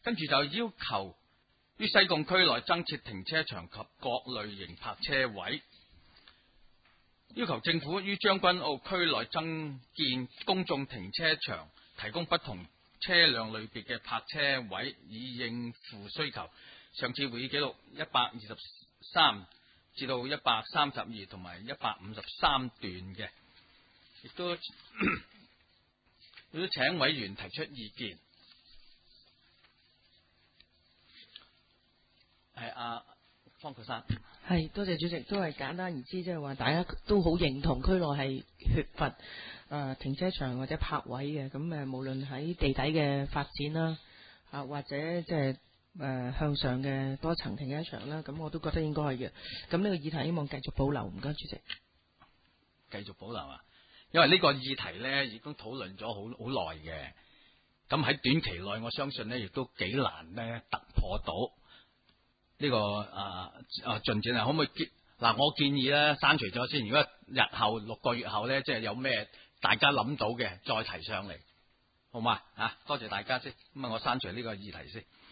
跟住就要求於西貢區內增設停車場及各類型泊車位，要求政府於將軍澳區內增建公眾停車場，提供不同車輛類別嘅泊車位，以應付需求。上次會議記錄123至到132同埋153段嘅，亦都請委員提出意見。係方國珊。 係，多謝主席。都係簡單而知，即係話大家都好認同區內係缺乏停車場或者泊位嘅。咁無論喺地底嘅發展啦，或者即係向上嘅多層停車場啦，咁我都覺得應該係嘅。咁呢個議題希望繼續保留，唔該主席。 繼續保留啊！因為呢個議題呢已經討論咗好耐嘅，咁喺短期內我相信呢亦都幾難呢突破到呢個進展啊！可唔可以我建議呢刪除咗先，如果日後6個月後呢，即係有咩大家諗到嘅再提上嚟，好嘛？多謝大家先。咁我刪除呢個議題先。